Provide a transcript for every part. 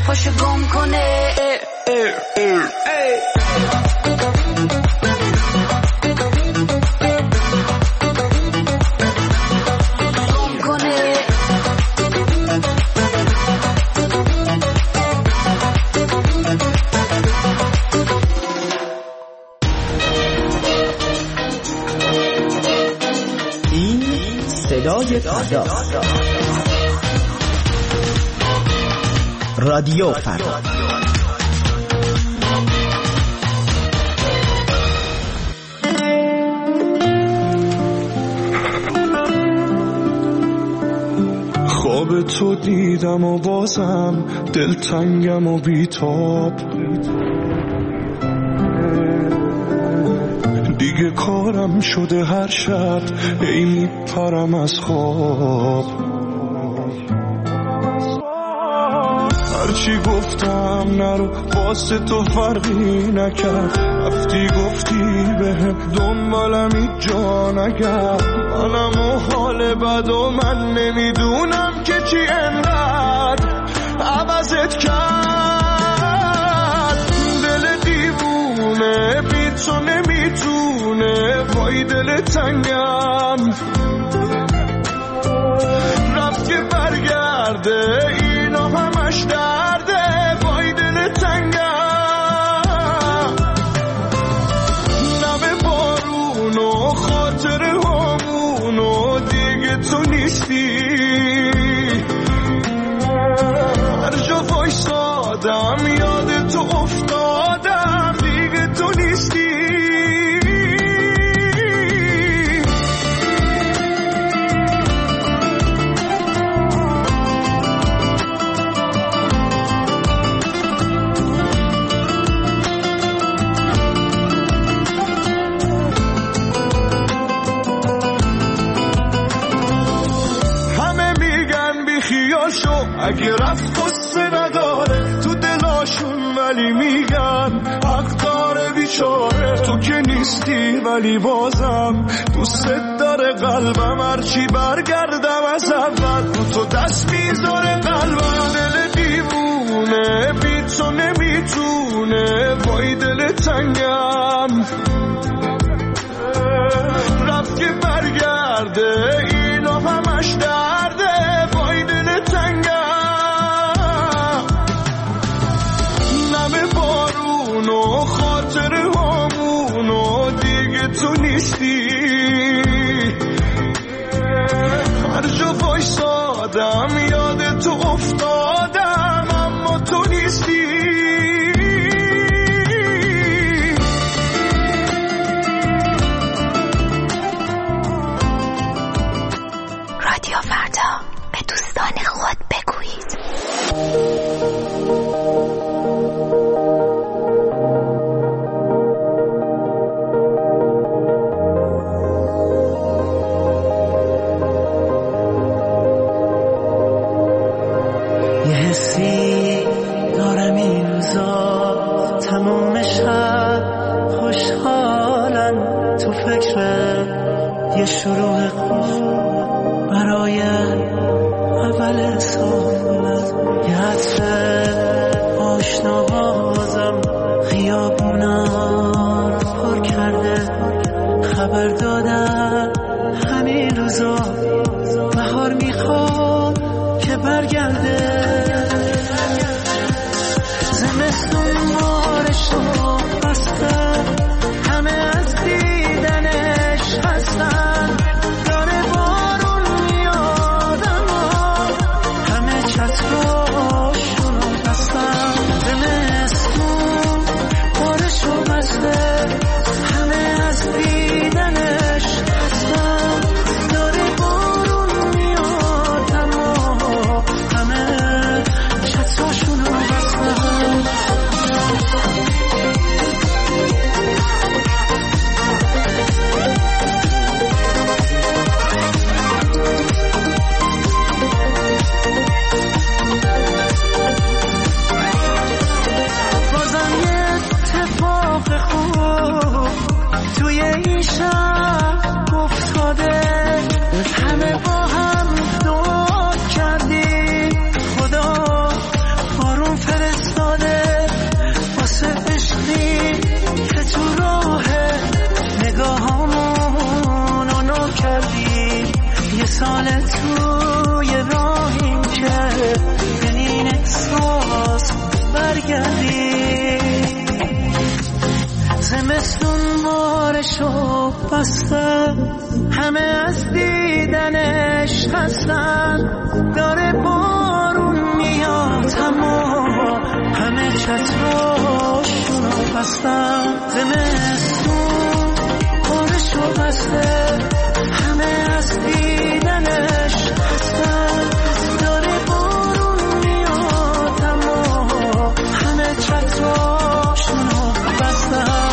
پاشو گم کنه. صدای فردا، رادیو فردا. خواب تو دیدم و بازم دلتنگم و بیتاب، دیگه کارم شده هر شب ای میپرم از خواب. هرچی گفتم نرو واسه تو فرقی نکرد، رفتی گفتی بهم دنبالم جا نگرد. منم و حال بد و من نمیدونم که چی انقدر عوضت کرد. دل دیوونه بی تو نمیتونه، وای دل تنگم رفت که برگرده، اینا همش درده، وای دل تنگم. نم بارون و خاطر همون و دیگه تو نیستی، هر جا وایسادم یاد تو افتادم، دیگه تو نیستی. اگه رفت قصه نداره تو دلاشون، ولی میگن حق داره بیچاره. تو که نیستی ولی بازم دوست داره قلبم، هرچی برگردم از اول رو تو دست میذاره قلبم. دل دیوونه بی تو نمیتونه، وای دل تنگم رفت که برگرده، اینا همش درده، وای دل تنگم. و خاطر همون و دیگه تو نیستی، هر جا وایسادم یاد تو افتادم، اما تو نیستی. رادیو فردا، به دوستان خود بگویید. یه شروع خوب برای اول سال، یه عطر آشنا بازم خیابونا رو پر کرده. خبر دادن همین روزا بهار میخواد که برگرده. زمستون بارشو بسته، همه از دیدنش هستن. داره بارون میاد اما همه چتراشونو بستن. زمستون بارشو بسته، همه از دیدنش هستن. داره بارون میاد اما همه دل توی راهیم که به این احساس برگردی. زمستون بارشو بسته، همه از دیدنش خستن، داره بارون میاد اما همه چتراشونو بستن. زمستون بارشو بسته، همه از دیدنش خستن، داره بارون میاد اما همه چتراشونو بستن.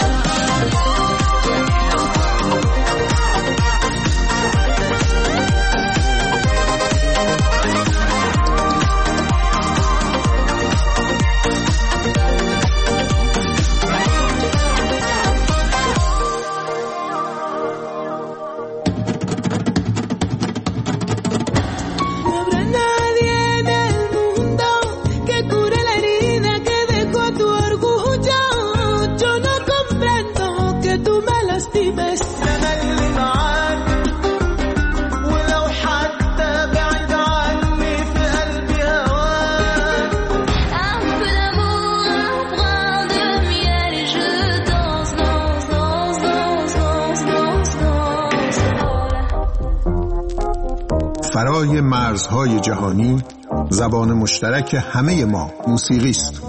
فرای مرزهای جهانی، زبان مشترک همه ما موسیقی است.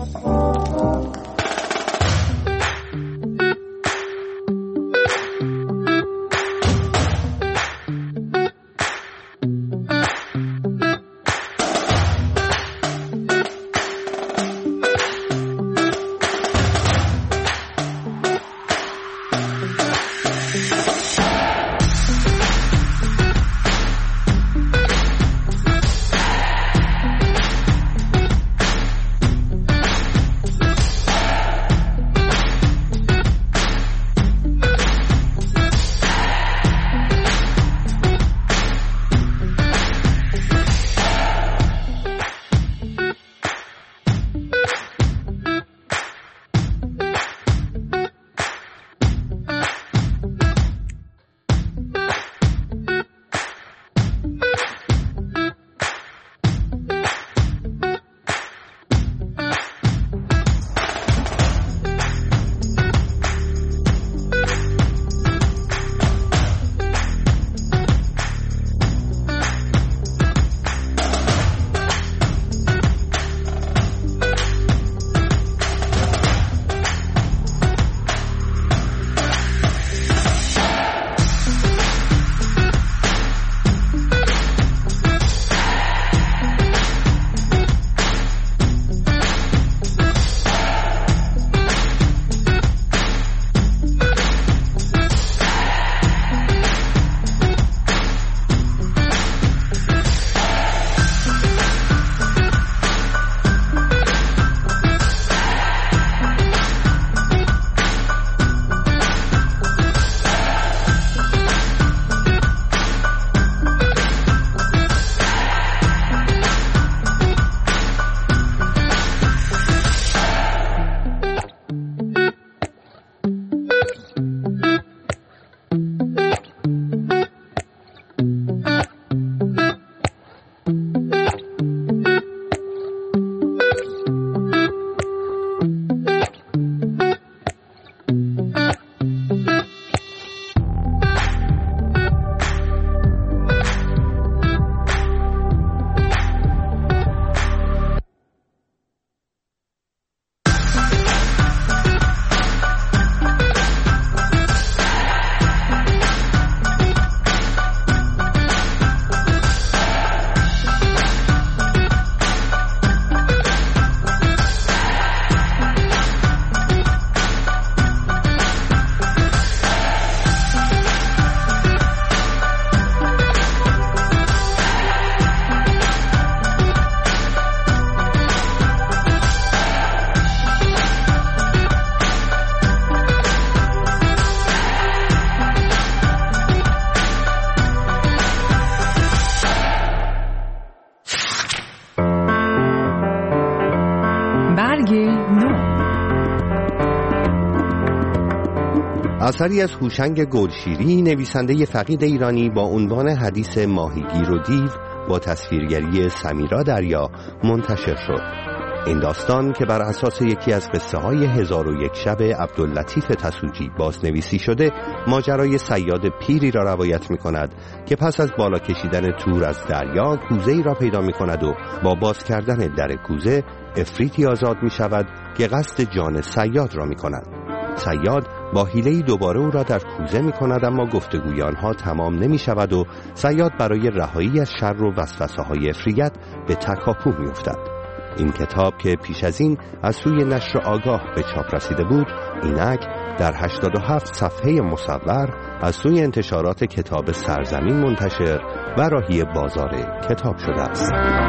اثری از هوشنگ گلشیری، نویسنده فقید ایرانی، با عنوان حدیث ماهیگیر و دیو با تصویرگری سمیرا دریا منتشر شد. این داستان که بر اساس یکی از قصه های 1001 شب عبداللطیف تسوجی بازنویسی شده، ماجرای صیاد پیری را روایت می کند که پس از بالا کشیدن تور از دریا کوزه‌ای را پیدا می کند و با باز کردن در کوزه عفریتی آزاد می شود که قصد جان صیاد را می کند. صیاد با حیله‌ای دوباره او را در کوزه می کند، اما گفتگوی آنها تمام نمی شود و صیاد برای رهایی از شر و وسوسه های عفریت به تکاپو می افتد. این کتاب که پیش از این از سوی نشر آگاه به چاپ رسیده بود، اینک در 87 صفحه مصور از سوی انتشارات کتاب سرزمین منتشر و راهی بازار کتاب شده است.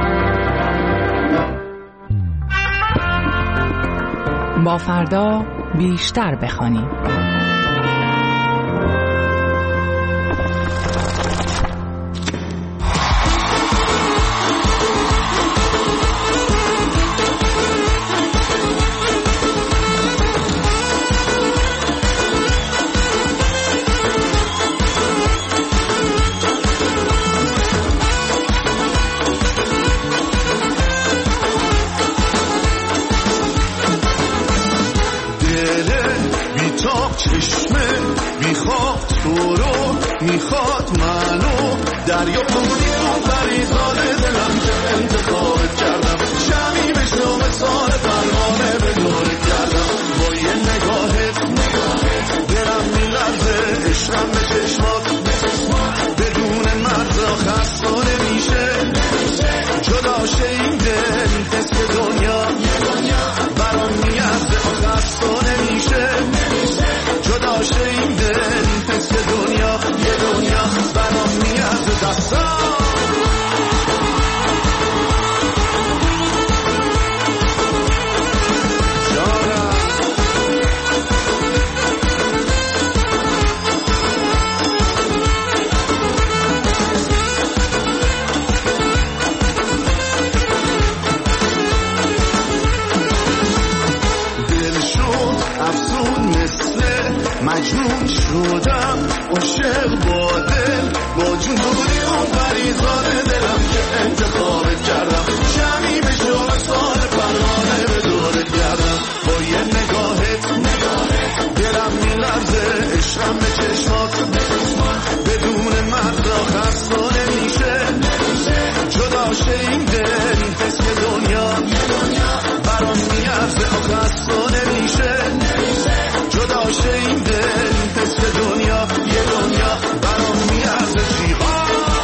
با فردا بیشتر بخوانیم. میخواد منو دریا کنی تو فریزاده دلم که انتخابت کردم، شمی بشنو مثال پروانه به دورت کردم، با یه نگاهت دلم میلرزه، عشقم به چشمات بدون مرزا خستانه میشه، جدا شه این دل حس که دنیا برام میارزه، خستانه میشه، جدا شه این دل حس که دنیا برام میارزه، دستم مجنون شدم عاشق با دل، با جنونی اون فریزان دلم که انتخابت کردم، شمی به شما سال پروانه به دورت کردم، با یه نگاهت دلم میلرزه، عشقم به چشمات بدون مرزا خستانه میشه، جدا شه این دل حس که دنیا برام میارزه، خستانه میشه، جدا شه این دل حس که دنیا یه دنیا برام میارزه، جیغا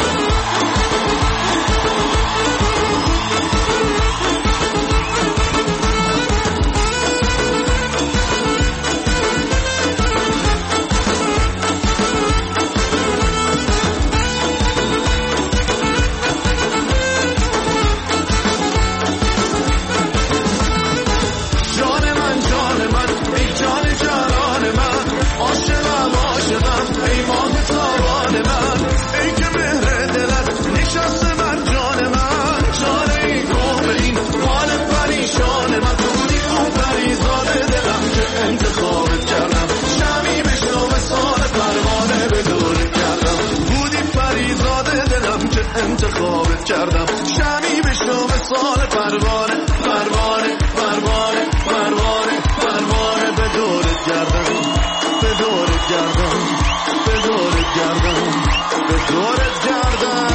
انتخابت کردم، شمی بشنو مثال پروانه پروانه پروانه پروانه پروانه به دورت گردم، به دورت گردم، به دورت گردم، به دورت گردم.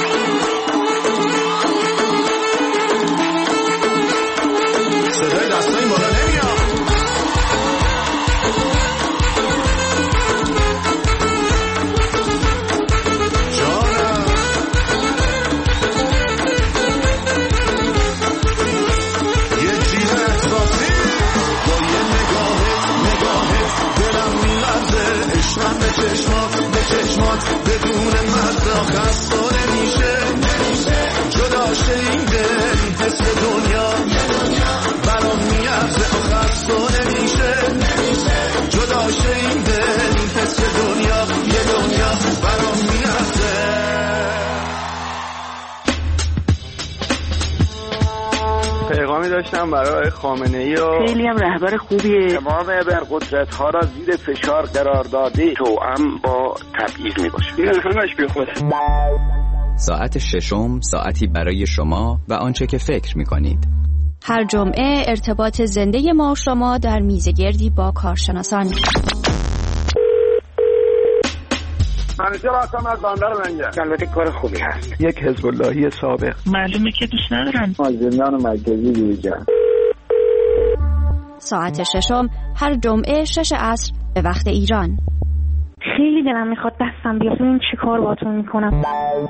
صدای دستای بالا نمیاد. پیغامی داشتم برای خامنه‌ای خیلی هم رهبر خوبیه. امام ابرقدرت‌ها را زیر فشار قرار داده توأم با تبعیض میباشه. این همش بی خوده. ساعت ششم ساعتی برای شما و آنچه که فکر می‌کنید. هر جمعه ارتباط زنده ما و شما در میزگردی با کارشناسان. همیشه راستم از بندر منگه. البته کار خوبی هست. یک حزب اللهی سابق. معلومه که دوست ندارن. مازندران مرکزی دیگه. ساعت ششم هر جمعه 6 عصر به وقت ایران. خیلی دلم میخواد دستم بیاد ببینم چی کار باهاتون میکنم.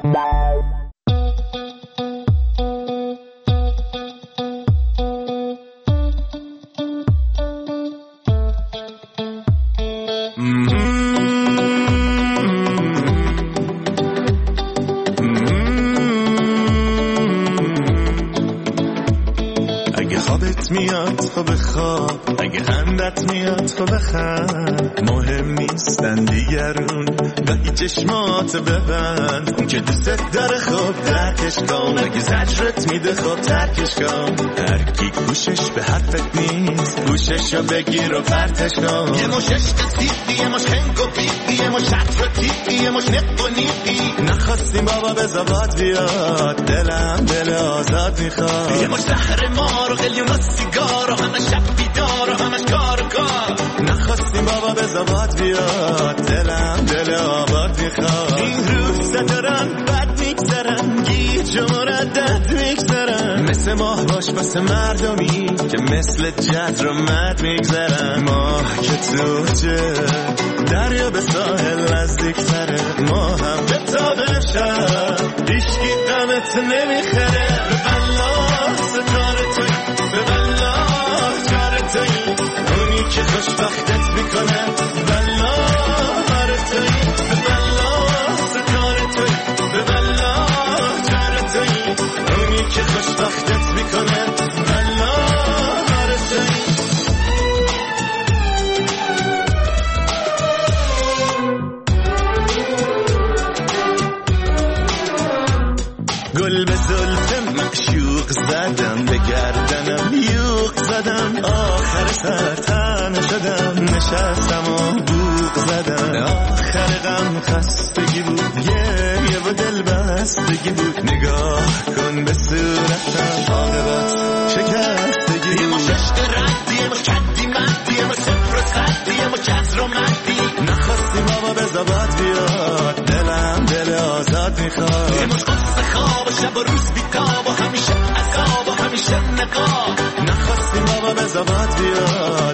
میاد تو بخواب، اگه خندت میاد تو بخند، مهم نیستن دیگرون و چشمات ببند. اون که دوست داره خوب درکش کن، اگه زجرت میده خوب ترکش کن. هر کی گوشش به حرفت نیست گوششو بگیر و پرتش کن. یه مش عشق تیپی، یه مش خنگ و پیپی، یه مش شطر تیپی، یه مش نق و نیپی. نخواستیم بابا به زباد بیاد، دلم دل آزاد میخواد. یه مش زهر مار و قلیون و سیگار و همه شب بیدار و همش کار و کار. نخواستیم بابا به زباد بیاد، دلم دل آباد میخواد. این روزا دارن بد میگذرن، گیج و مردد میگذرن. مثل ماه باش واسه مردمی که مثل جد رو مد میگذرن. ماه که توجه دریا به ساحل نزدیکتره، ما هم به تابه شد هیچکی دمت نمیخره. به بلا ستاره توی، به بلا جاره توی، اونی که خوشبختت میکنه. بلا هاره توی، به بلا ستاره توی، به بلا جاره توی، اونی که خوشبختت میکنه. بلا هاره توی. گل به زلف معشوق زدم، به گردنم یوق زدم، آخر سر تنه شدم، نشستم و بوق زدم. آخر غم خستگی بود، گریه و دل بستگی بود. نگاه کن به صورتم، عاقبت شکستگی. یه مش عشق ردی، یه مش کدی مدی، یه مش صفر و خدی، یه مش جزر و مدی. نخواستیم بابا به زباد بیاد، دلم دل آزاد میخواد. یه مش قصه خواب و شب و روز بیتاب و همیشه عذاب و همیشه نقاب. نخواستیم بابا به زباد بیاد.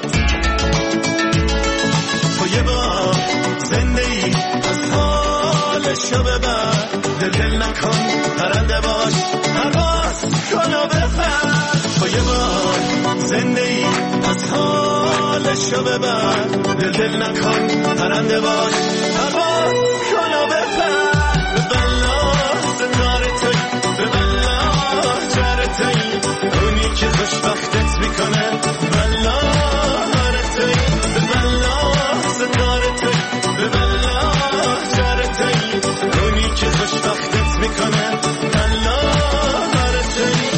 تو یه بار زنده ای از حالشو ببر، دل نکن پرنده باش، پرواز کن و بفر. تو یه بار زنده ای از حالشو ببر، دل نکن پرنده باش، پرواز کن و بفر. به بلا ستاره توی، به بلا جاره توی، اونی که خوشبختت میکنه. بلا هاره توی، به بلا ستاره توی، به بلا جاره توی، اونی که خوشبختت میکنه. بلا هاره توی.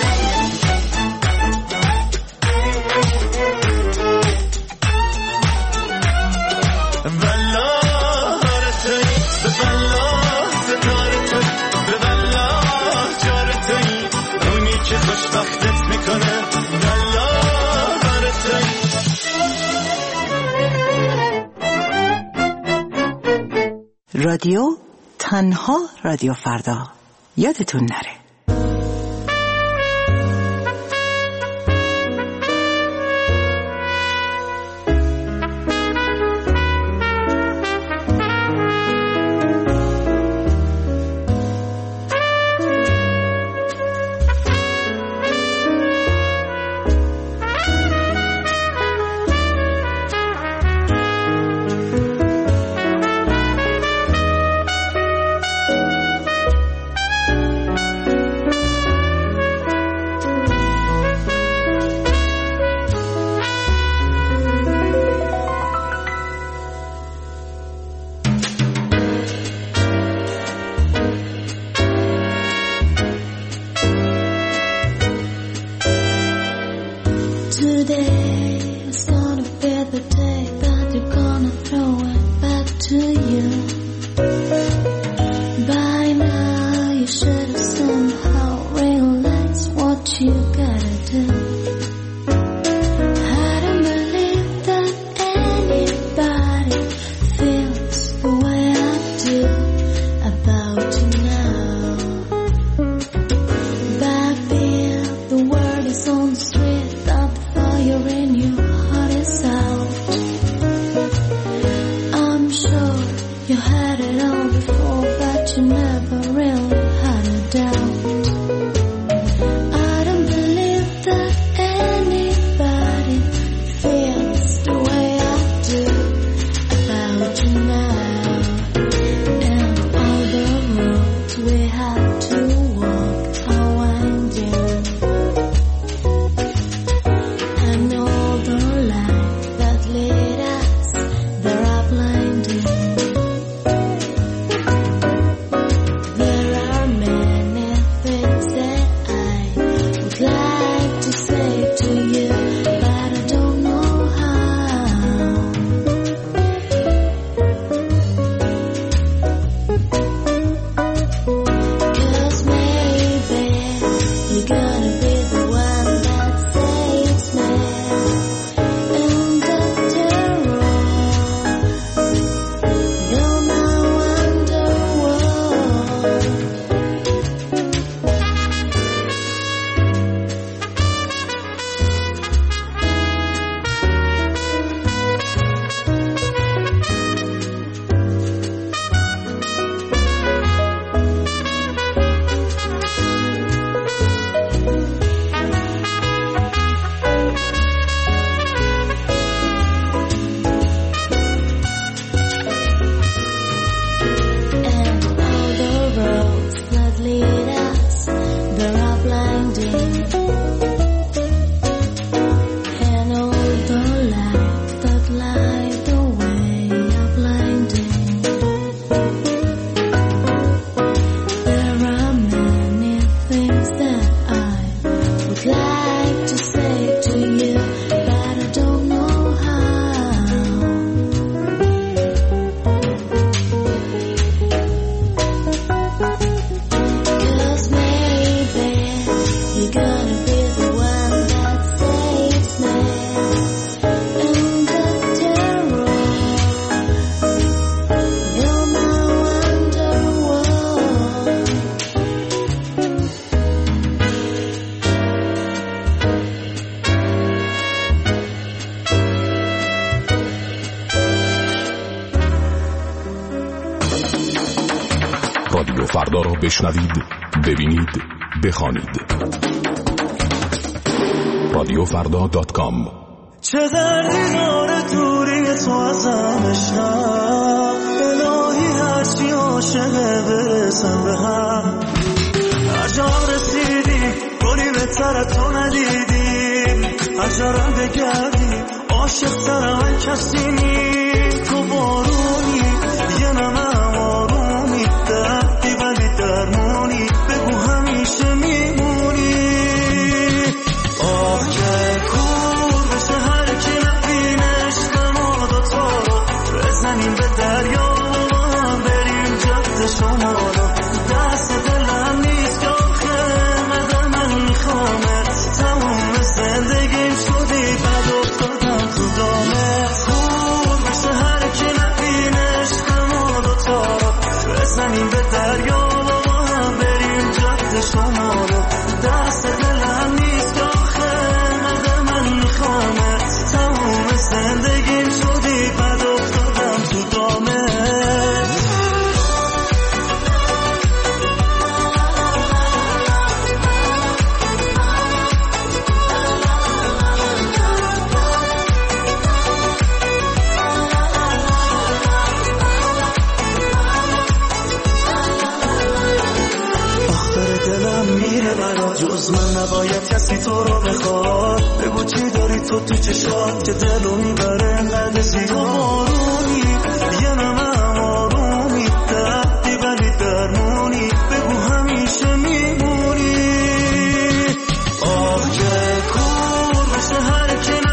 بلا هاره توی، به بلا ستاره توی، به بلا جاره توی، اونی که خوشبختت میکنه. بلا هاره توی. رادیو تنها رادیو فردا، یادتون نره. رادیو فردا را بشنوید، ببینید، بخوانید. رادیوفردا.com. چه دردی داره دوری تو ازم بشنم، الهی هرچی عاشقه برسم به هم. عجب رسیدی گلی بهتر تو ندیدی، عجرم بگردی عاشق سرم کسی نی. تو بارونی یه نمم آرومی، دردی ولی درمونی، بگو همیشه میمونی. آه که کور بشه هر کی نبینش ما دوتا رو بزنیم به دریا و هم بریم جد شمالو. دست دلم نیست که آخه مدر من میخوامت، تموم زندگیم شدی بد افتادم تو دامت. کور بشه هر کی نبینش ما دوتا رو بزنیم به دریا و هم بریم جد شمالو. دست دلم نیست که آخه مدر من میخوامت، تموم زندگیم شدی بد افتادم تو دامت. دلم میره برا جز من نباید کسی تو رو بخواد. بگو چی داری تو چشات که دلو میبره انقدر زیاد. تو بارونی یه نمم آرومی، دردی ولی درمونی، بگو همیشه میمونی. آه که کور بشه هر کی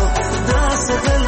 دست